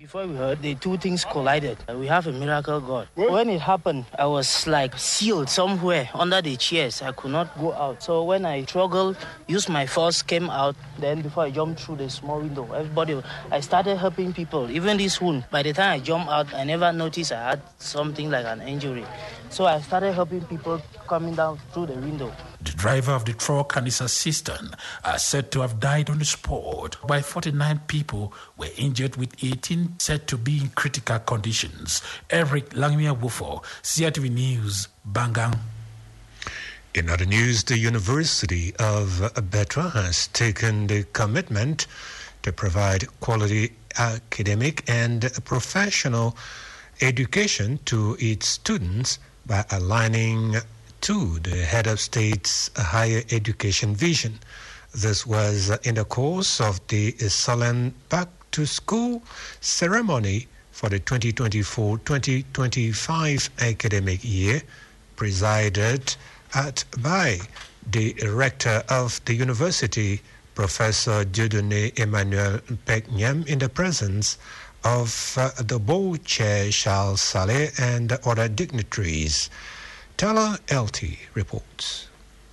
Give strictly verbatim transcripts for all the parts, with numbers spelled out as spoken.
Before we heard, the two things collided. We have a miracle God. What? When it happened, I was like sealed somewhere under the chairs. I could not go out. So when I struggled, used my force, came out. Then before I jumped through the small window, everybody, I started helping people. Even this wound, by the time I jumped out, I never noticed I had something like an injury. So I started helping people coming down through the window. The driver of the truck and his assistant are said to have died on the spot, while forty-nine people were injured, with eighteen said to be in critical conditions. Eric Langmia-Wufo, C R T V News, Bangang. In other news, the University of Betra has taken the commitment to provide quality academic and professional education to its students by aligning to the head of state's higher education vision. This was in the course of the solemn back to school ceremony for the twenty twenty-four twenty twenty-five academic year, presided at by the rector of the university, Professor Dieudonné Emmanuel Mpeknyem, in the presence of uh, the board chair Charles Saleh and other dignitaries. Tala L T reports.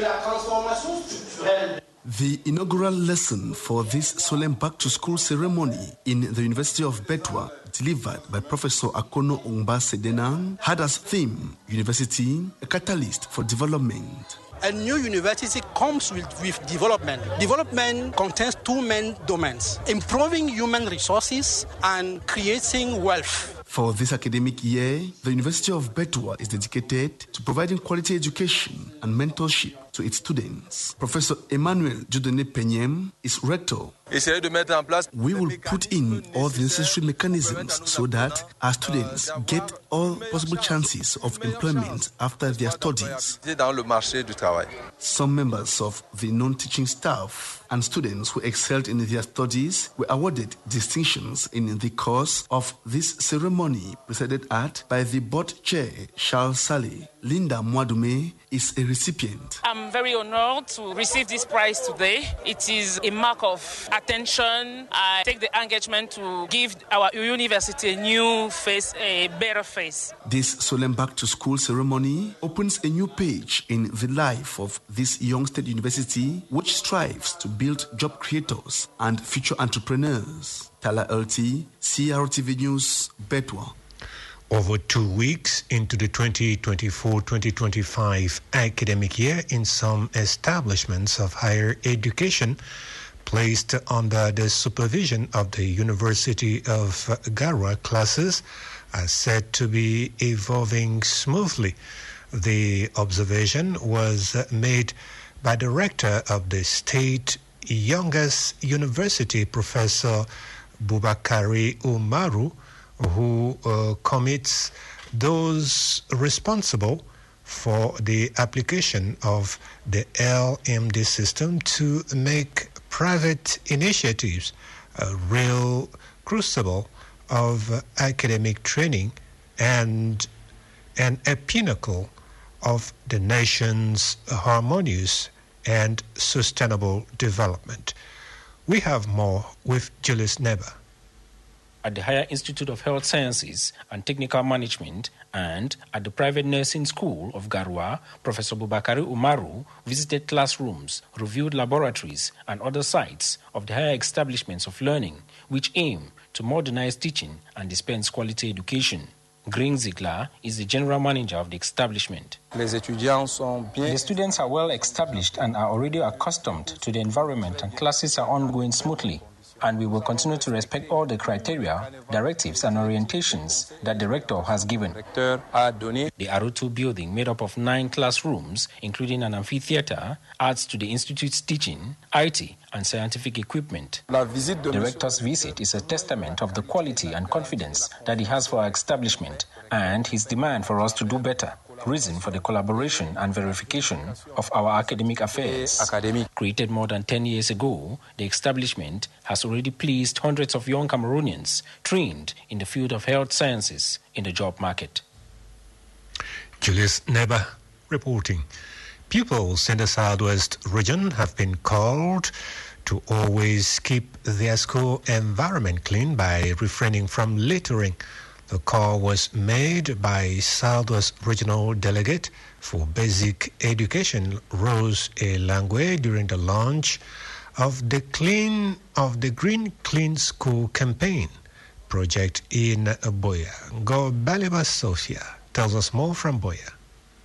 The inaugural lesson for this solemn back-to-school ceremony in the University of Betra, delivered by Professor Akono Ongbase Denang, had as theme, University, a catalyst for development. A new university comes with, with development. Development contains two main domains: improving human resources and creating wealth. For this academic year, the University of Betra is dedicated to providing quality education and mentorship to its students. Professor Emmanuel Dieudonné Mpeknyem is rector. We will put in all the necessary mechanisms so that our students get all possible chances of employment after their studies. Some members of the non-teaching staff and students who excelled in their studies were awarded distinctions in the course of this ceremony, presided at by the board chair, Charles Saleh. Linda Mwadume is a recipient. I'm very honored to receive this prize today. It is a mark of attention. I take the engagement to give our university a new face, a better face. This solemn back-to-school ceremony opens a new page in the life of this young state university, which strives to build job creators and future entrepreneurs. Tala L T, C R T V News, Betra. Over two weeks into the twenty twenty-four twenty twenty-five academic year, in some establishments of higher education placed under the supervision of the University of Garwa, classes are said to be evolving smoothly. The observation was made by the rector of the state youngest university, Professor Bubakari Umaru, who uh, commits those responsible for the application of the L M D system to make private initiatives a real crucible of academic training and, and a pinnacle of the nation's harmonious and sustainable development. We have more with Julius Neba. At the Higher Institute of Health Sciences and Technical Management and at the Private Nursing School of Garwa, Professor Bubakari Umaru visited classrooms, reviewed laboratories and other sites of the higher establishments of learning, which aim to modernize teaching and dispense quality education. Green Ziegler is the general manager of the establishment. The students are well established and are already accustomed to the environment, and classes are ongoing smoothly. And we will continue to respect all the criteria, directives, and orientations that the rector has given. The Arutu building, made up of nine classrooms, including an amphitheater, adds to the institute's teaching, I T, and scientific equipment. The rector's visit is a testament of the quality and confidence that he has for our establishment and his demand for us to do better. Reason for the collaboration and verification of our academic affairs. Academic. Created more than ten years ago, the establishment has already pleased hundreds of young Cameroonians trained in the field of health sciences in the job market. Julius Neba reporting. Pupils in the Southwest region have been called to to always keep their school environment clean by refraining from littering. The call was made by Southwest Regional Delegate for Basic Education, Rose Elangwe, during the launch of the Clean of the Green Clean School campaign project in Boya. Go Baliba Sophia tells us more from Boya.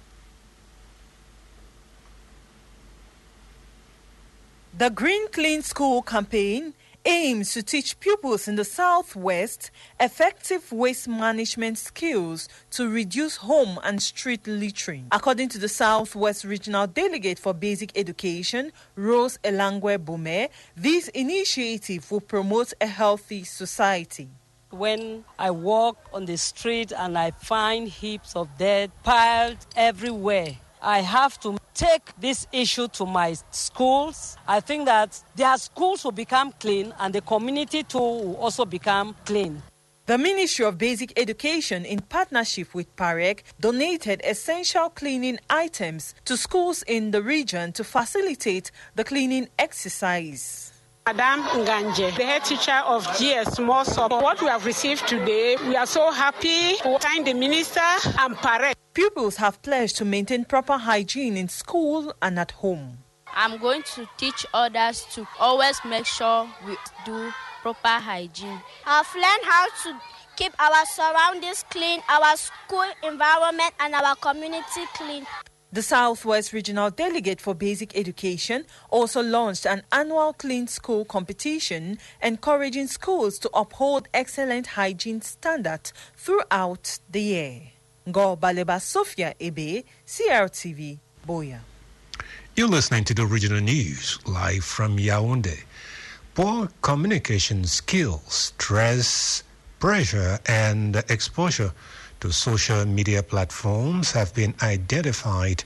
The Green Clean School campaign aims to teach pupils in the Southwest effective waste management skills to reduce home and street littering. According to the Southwest Regional Delegate for Basic Education, Rose Elangwe Bome, this initiative will promote a healthy society. When I walk on the street and I find heaps of dirt piled everywhere, I have to take this issue to my schools. I think that their schools will become clean and the community too will also become clean. The Ministry of Basic Education, in partnership with PAREC, donated essential cleaning items to schools in the region to facilitate the cleaning exercise. Madam Nganje, the head teacher of G S Moso. What we have received today, we are so happy to thank the minister and PAREC. Pupils have pledged to maintain proper hygiene in school and at home. I'm going to teach others to always make sure we do proper hygiene. I've learned how to keep our surroundings clean, our school environment and our community clean. The Southwest Regional Delegate for Basic Education also launched an annual Clean School competition, encouraging schools to uphold excellent hygiene standards throughout the year. Go Baleba Sophia Ebe, C R T V, Boya. You're listening to the regional news live from Yaoundé. Poor communication skills, stress, pressure, and exposure to social media platforms have been identified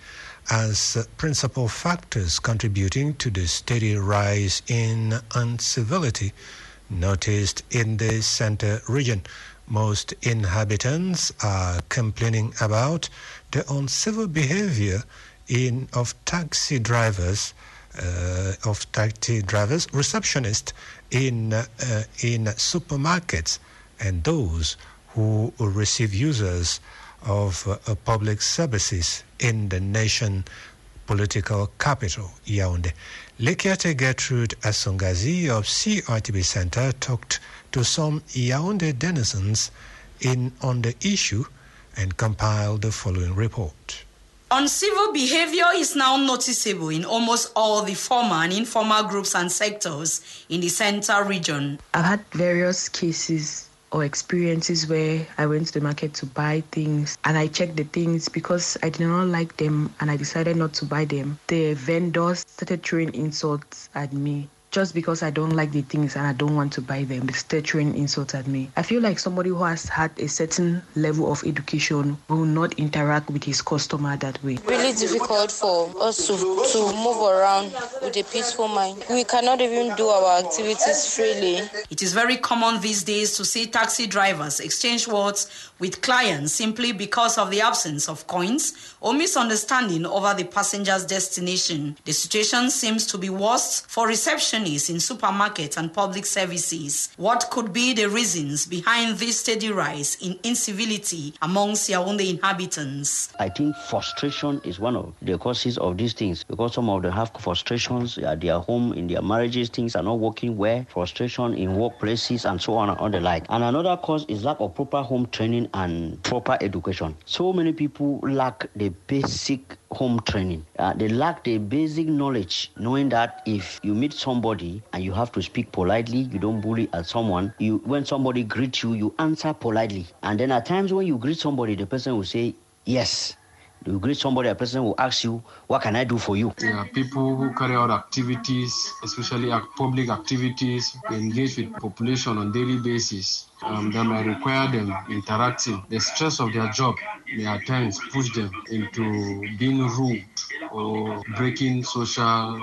as principal factors contributing to the steady rise in incivility noticed in the center region. Most inhabitants are complaining about the uncivil behavior in of taxi drivers, uh, of taxi drivers, receptionists in uh, in supermarkets, and those who receive users of uh, public services in the nation political capital, Yaoundé. Lekiate Gertrude Asongazi of C R T B Center talked to some Yaoundé denizens in on the issue and compiled the following report. Uncivil behavior is now noticeable in almost all the formal and informal groups and sectors in the center region. I've had various cases or experiences where I went to the market to buy things and I checked the things because I did not like them and I decided not to buy them. The vendors started throwing insults at me. Just because I don't like the things and I don't want to buy them, they start throwing insults at me. I feel like somebody who has had a certain level of education will not interact with his customer that way. Really difficult for us to, to move around with a peaceful mind. We cannot even do our activities freely. It is very common these days to see taxi drivers exchange words with clients simply because of the absence of coins or misunderstanding over the passenger's destination. The situation seems to be worse for reception in supermarkets and public services. What could be the reasons behind this steady rise in incivility amongst Yaoundé inhabitants? I think frustration is one of the causes of these things because some of them have frustrations at their home, in their marriages, things are not working well, frustration in workplaces and so on and on the like. And another cause is lack of proper home training and proper education. So many people lack the basic home training. Uh, they lack the basic knowledge, knowing that if you meet somebody and you have to speak politely, you don't bully at someone. You, when somebody greets you, you answer politely. And then at times when you greet somebody, the person will say, yes. You greet somebody, a person will ask you, what can I do for you? There are people who carry out activities, especially public activities, they engage with population on a daily basis. Um, that may require them interacting. The stress of their job may at times push them into being rude or breaking social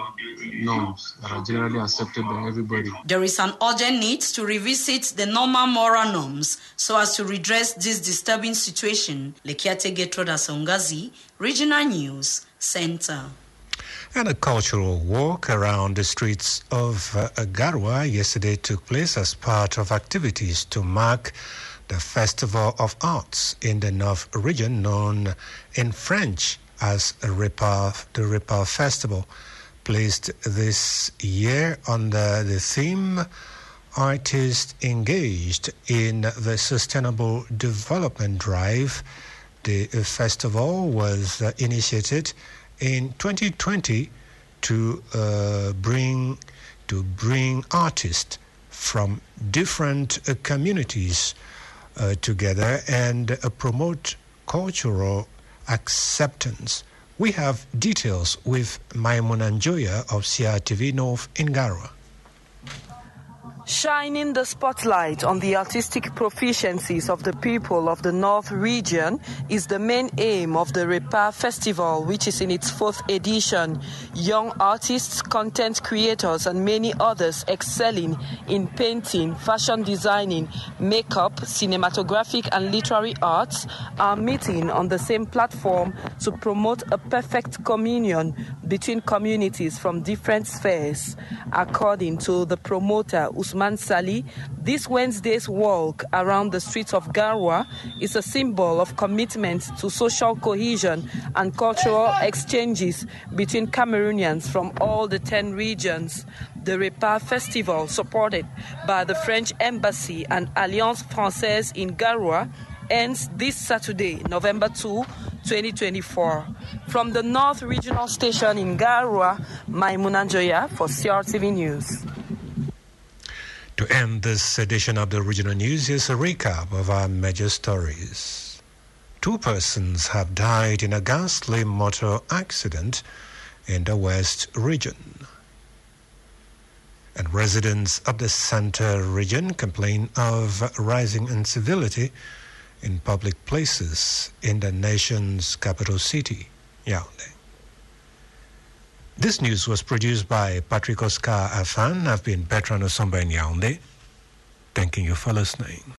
norms that are generally accepted by everybody. There is an urgent need to revisit the normal moral norms so as to redress this disturbing situation. Lekiate Gertrude Asongazi, Regional News Center. And a cultural walk around the streets of uh, Garoua yesterday took place as part of activities to mark the Festival of Arts in the North region, known in French as Repa, the Repa Festival, placed this year under the theme Artists Engaged in the Sustainable Development Drive. The festival was uh, initiated in twenty twenty to uh, bring to bring artists from different uh, communities uh, together and uh, promote cultural acceptance. We have details with Maimuna Njoya of C R T V North in Garoua. Shining the spotlight on the artistic proficiencies of the people of the North region is the main aim of the Repa Festival, which is in its fourth edition. Young artists, content creators, and many others excelling in painting, fashion designing, makeup, cinematographic, and literary arts are meeting on the same platform to promote a perfect communion between communities from different spheres. According to the promoter, Usman Sali, this Wednesday's walk around the streets of Garoua is a symbol of commitment to social cohesion and cultural exchanges between Cameroonians from all the ten regions. The Repa Festival, supported by the French Embassy and Alliance Française in Garoua, ends this Saturday, November second, twenty twenty-four. From the North Regional Station in Garoua, Maimuna Njoya for C R T V News. To end this edition of the Regional News, here's a recap of our major stories. Two persons have died in a ghastly motor accident in the West region. And residents of the Center region complain of rising incivility in public places in the nation's capital city, Yaoundé. This news was produced by Patrick Oscar Afan. I've been Bertrand Osomba in Yaoundé. Thanking you for listening.